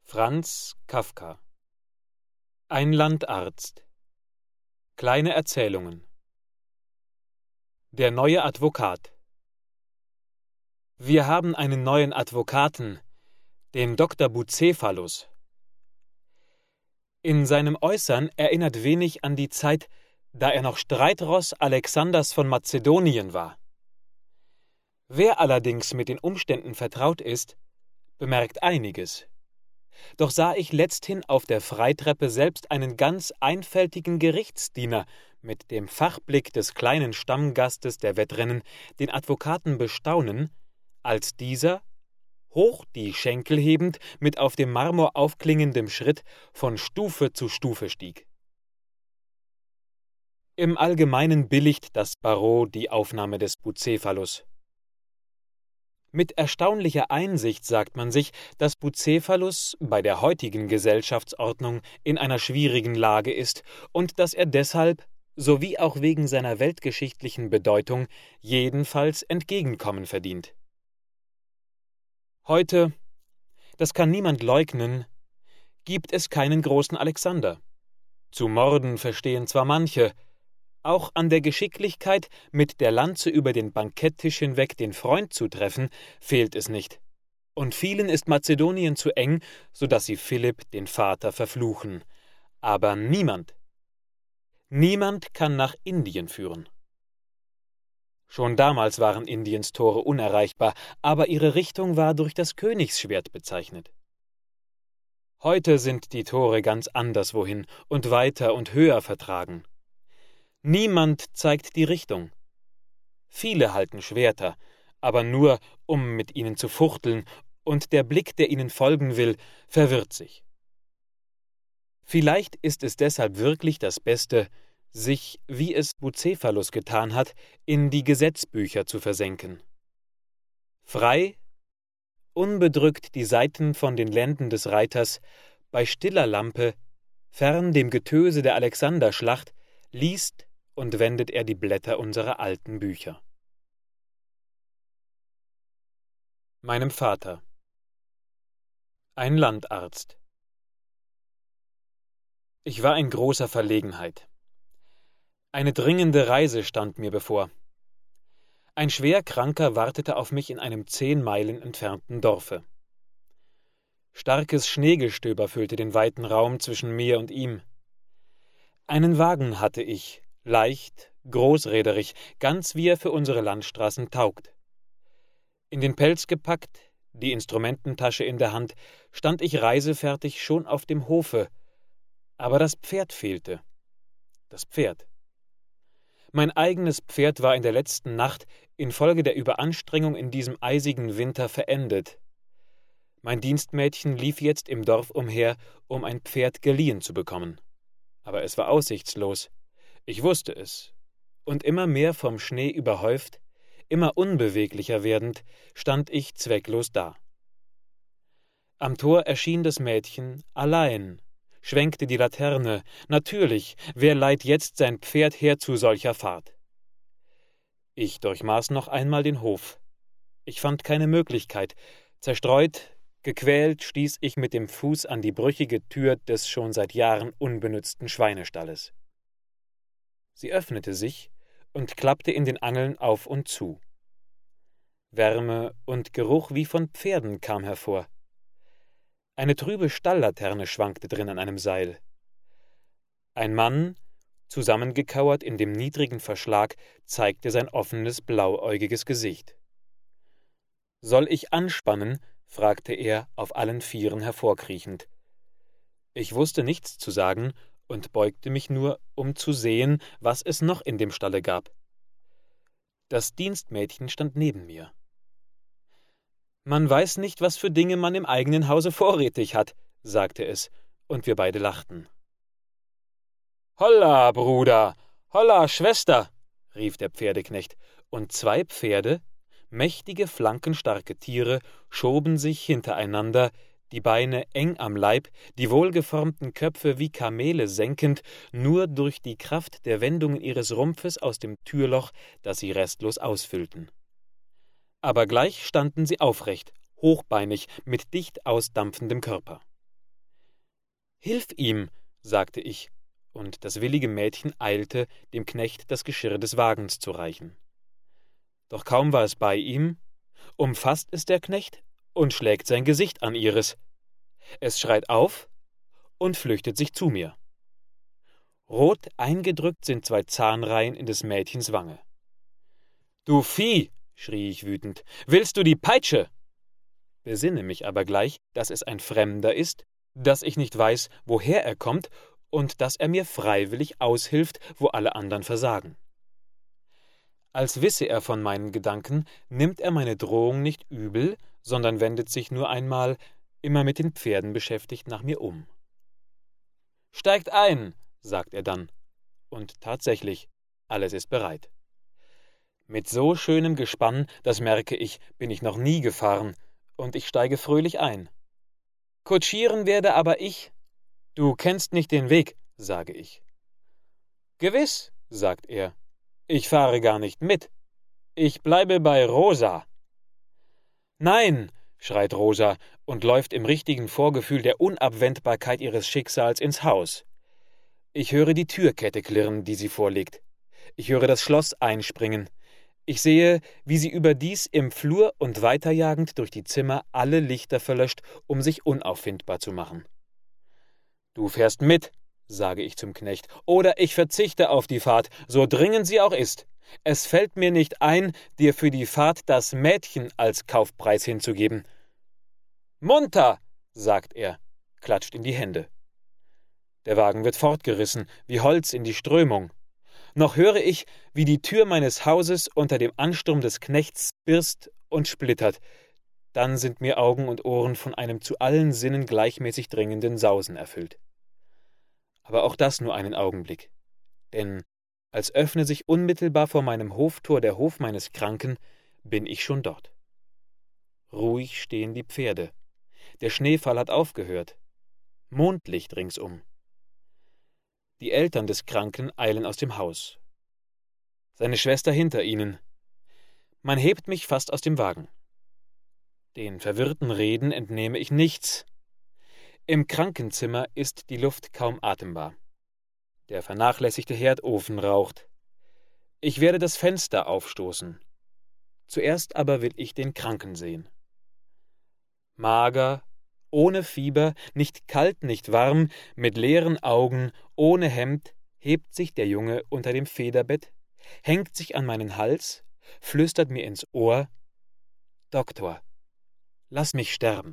Franz Kafka. Ein Landarzt. Kleine Erzählungen. Der neue Advokat. Wir haben einen neuen Advokaten, den Dr. Bucephalus. In seinem Äußern erinnert wenig an die Zeit, da er noch Streitross Alexanders von Mazedonien war. Wer allerdings mit den Umständen vertraut ist, bemerkt einiges. Doch sah ich letzthin auf der Freitreppe selbst einen ganz einfältigen Gerichtsdiener mit dem Fachblick des kleinen Stammgastes der Wettrennen den Advokaten bestaunen, als dieser, hoch die Schenkel hebend, mit auf dem Marmor aufklingendem Schritt von Stufe zu Stufe stieg. Im Allgemeinen billigt das Barreau die Aufnahme des Bucephalus. Mit erstaunlicher Einsicht sagt man sich, dass Bucephalus bei der heutigen Gesellschaftsordnung in einer schwierigen Lage ist und dass er deshalb, sowie auch wegen seiner weltgeschichtlichen Bedeutung, jedenfalls Entgegenkommen verdient. Heute, das kann niemand leugnen, gibt es keinen großen Alexander. Zu morden verstehen zwar manche, auch an der Geschicklichkeit, mit der Lanze über den Banketttisch hinweg den Freund zu treffen, fehlt es nicht. Und vielen ist Mazedonien zu eng, so dass sie Philipp, den Vater, verfluchen. Aber niemand kann nach Indien führen. Schon damals waren Indiens Tore unerreichbar, aber ihre Richtung war durch das Königsschwert bezeichnet. Heute sind die Tore ganz anderswohin und weiter und höher vertragen. Niemand zeigt die Richtung. Viele halten Schwerter, aber nur, um mit ihnen zu fuchteln, und der Blick, der ihnen folgen will, verwirrt sich. Vielleicht ist es deshalb wirklich das Beste, sich, wie es Bucephalus getan hat, in die Gesetzbücher zu versenken. Frei, unbedrückt die Seiten von den Lenden des Reiters, bei stiller Lampe, fern dem Getöse der Alexanderschlacht, liest und wendet er die Blätter unserer alten Bücher. Meinem Vater. Ein Landarzt. Ich war in großer Verlegenheit. Eine dringende Reise stand mir bevor. Ein Schwerkranker wartete auf mich in einem 10 Meilen entfernten Dorfe. Starkes Schneegestöber füllte den weiten Raum zwischen mir und ihm. Einen Wagen hatte ich, leicht, großräderig, ganz wie er für unsere Landstraßen taugt. In den Pelz gepackt, die Instrumententasche in der Hand, stand ich reisefertig schon auf dem Hofe, aber das Pferd fehlte. Das Pferd. Mein eigenes Pferd war in der letzten Nacht infolge der Überanstrengung in diesem eisigen Winter verendet. Mein Dienstmädchen lief jetzt im Dorf umher, um ein Pferd geliehen zu bekommen. Aber es war aussichtslos. Ich wusste es. Und immer mehr vom Schnee überhäuft, immer unbeweglicher werdend, stand ich zwecklos da. Am Tor erschien das Mädchen allein, schwenkte die Laterne. Natürlich, wer leiht jetzt sein Pferd her zu solcher Fahrt? Ich durchmaß noch einmal den Hof. Ich fand keine Möglichkeit. Zerstreut, gequält stieß ich mit dem Fuß an die brüchige Tür des schon seit Jahren unbenützten Schweinestalles. Sie öffnete sich und klappte in den Angeln auf und zu. Wärme und Geruch wie von Pferden kam hervor. Eine trübe Stalllaterne schwankte drin an einem Seil. Ein Mann, zusammengekauert in dem niedrigen Verschlag, zeigte sein offenes, blauäugiges Gesicht. »Soll ich anspannen?« fragte er, auf allen Vieren hervorkriechend. Ich wusste nichts zu sagen und beugte mich nur, um zu sehen, was es noch in dem Stalle gab. Das Dienstmädchen stand neben mir. »Man weiß nicht, was für Dinge man im eigenen Hause vorrätig hat«, sagte es, und wir beide lachten. »Holla, Bruder! Holla, Schwester!« rief der Pferdeknecht, und 2 Pferde, mächtige, flankenstarke Tiere, schoben sich hintereinander, die Beine eng am Leib, die wohlgeformten Köpfe wie Kamele senkend, nur durch die Kraft der Wendungen ihres Rumpfes aus dem Türloch, das sie restlos ausfüllten. Aber gleich standen sie aufrecht, hochbeinig, mit dicht ausdampfendem Körper. Hilf ihm, sagte ich, und das willige Mädchen eilte, dem Knecht das Geschirr des Wagens zu reichen. Doch kaum war es bei ihm, umfasst es der Knecht und schlägt sein Gesicht an ihres. Es schreit auf und flüchtet sich zu mir. Rot eingedrückt sind 2 Zahnreihen in des Mädchens Wange. »Du Vieh«, schrie ich wütend, »willst du die Peitsche?« Besinne mich aber gleich, dass es ein Fremder ist, dass ich nicht weiß, woher er kommt und dass er mir freiwillig aushilft, wo alle anderen versagen. Als wisse er von meinen Gedanken, nimmt er meine Drohung nicht übel, sondern wendet sich nur einmal, immer mit den Pferden beschäftigt, nach mir um. »Steigt ein«, sagt er dann, und tatsächlich, alles ist bereit. Mit so schönem Gespann, das merke ich, bin ich noch nie gefahren, und ich steige fröhlich ein. »Kutschieren werde aber ich.« »Du kennst nicht den Weg«, sage ich. »Gewiss«, sagt er, »ich fahre gar nicht mit. Ich bleibe bei Rosa.« »Nein«, schreit Rosa und läuft im richtigen Vorgefühl der Unabwendbarkeit ihres Schicksals ins Haus. Ich höre die Türkette klirren, die sie vorlegt. Ich höre das Schloss einspringen. Ich sehe, wie sie überdies im Flur und weiterjagend durch die Zimmer alle Lichter verlöscht, um sich unauffindbar zu machen. »Du fährst mit«, sage ich zum Knecht, »oder ich verzichte auf die Fahrt, so dringend sie auch ist. Es fällt mir nicht ein, dir für die Fahrt das Mädchen als Kaufpreis hinzugeben.« »Munter«, sagt er, klatscht in die Hände. Der Wagen wird fortgerissen, wie Holz in die Strömung. Noch höre ich, wie die Tür meines Hauses unter dem Ansturm des Knechts birst und splittert. Dann sind mir Augen und Ohren von einem zu allen Sinnen gleichmäßig dringenden Sausen erfüllt. Aber auch das nur einen Augenblick. Denn als öffne sich unmittelbar vor meinem Hoftor der Hof meines Kranken, bin ich schon dort. Ruhig stehen die Pferde. Der Schneefall hat aufgehört. Mondlicht ringsum. Die Eltern des Kranken eilen aus dem Haus. Seine Schwester hinter ihnen. Man hebt mich fast aus dem Wagen. Den verwirrten Reden entnehme ich nichts. Im Krankenzimmer ist die Luft kaum atembar. Der vernachlässigte Herdofen raucht. Ich werde das Fenster aufstoßen. Zuerst aber will ich den Kranken sehen. Mager, ohne Fieber, nicht kalt, nicht warm, mit leeren Augen, ohne Hemd, hebt sich der Junge unter dem Federbett, hängt sich an meinen Hals, flüstert mir ins Ohr: »Doktor, lass mich sterben.«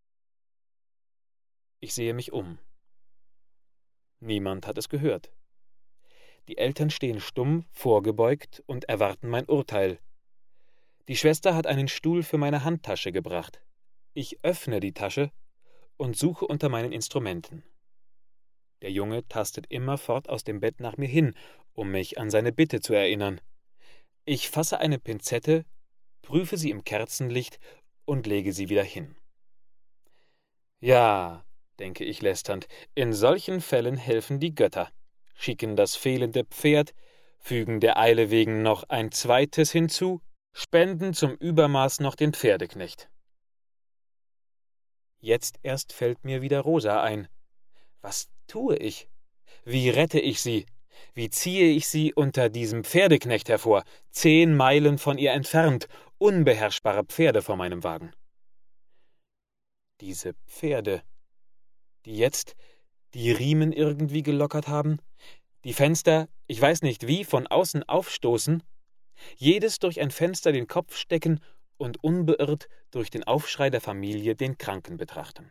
Ich sehe mich um. Niemand hat es gehört. Die Eltern stehen stumm, vorgebeugt und erwarten mein Urteil. Die Schwester hat einen Stuhl für meine Handtasche gebracht. Ich öffne die Tasche und suche unter meinen Instrumenten. Der Junge tastet immerfort aus dem Bett nach mir hin, um mich an seine Bitte zu erinnern. Ich fasse eine Pinzette, prüfe sie im Kerzenlicht und lege sie wieder hin. Ja, denke ich lästernd, in solchen Fällen helfen die Götter, schicken das fehlende Pferd, fügen der Eile wegen noch ein zweites hinzu, spenden zum Übermaß noch den Pferdeknecht. Jetzt erst fällt mir wieder Rosa ein. Was tue ich? Wie rette ich sie? Wie ziehe ich sie unter diesem Pferdeknecht hervor, 10 Meilen von ihr entfernt, unbeherrschbare Pferde vor meinem Wagen? Diese Pferde, die jetzt die Riemen irgendwie gelockert haben, die Fenster, ich weiß nicht wie, von außen aufstoßen, jedes durch ein Fenster den Kopf stecken und unbeirrt durch den Aufschrei der Familie den Kranken betrachten.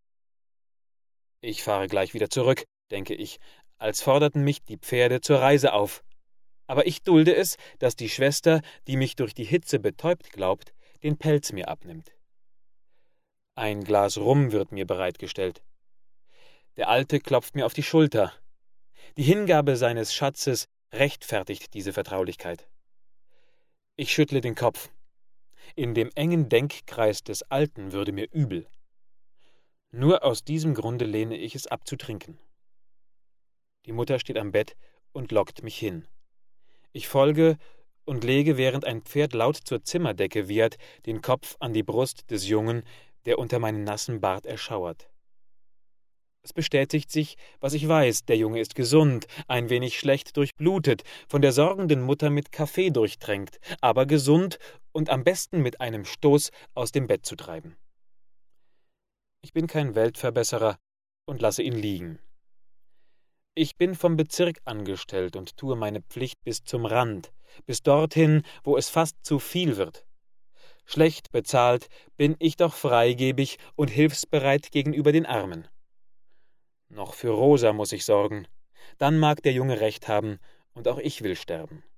Ich fahre gleich wieder zurück, denke ich, als forderten mich die Pferde zur Reise auf. Aber ich dulde es, dass die Schwester, die mich durch die Hitze betäubt glaubt, den Pelz mir abnimmt. Ein Glas Rum wird mir bereitgestellt. Der Alte klopft mir auf die Schulter. Die Hingabe seines Schatzes rechtfertigt diese Vertraulichkeit. Ich schüttle den Kopf. In dem engen Denkkreis des Alten würde mir übel. Nur aus diesem Grunde lehne ich es ab zu trinken. Die Mutter steht am Bett und lockt mich hin. Ich folge und lege, während ein Pferd laut zur Zimmerdecke wiehert, den Kopf an die Brust des Jungen, der unter meinem nassen Bart erschauert. Es bestätigt sich, was ich weiß, der Junge ist gesund, ein wenig schlecht durchblutet, von der sorgenden Mutter mit Kaffee durchtränkt, aber gesund und am besten mit einem Stoß aus dem Bett zu treiben. Ich bin kein Weltverbesserer und lasse ihn liegen. Ich bin vom Bezirk angestellt und tue meine Pflicht bis zum Rand, bis dorthin, wo es fast zu viel wird. Schlecht bezahlt bin ich doch freigebig und hilfsbereit gegenüber den Armen. Noch für Rosa muss ich sorgen. Dann mag der Junge recht haben, und auch ich will sterben.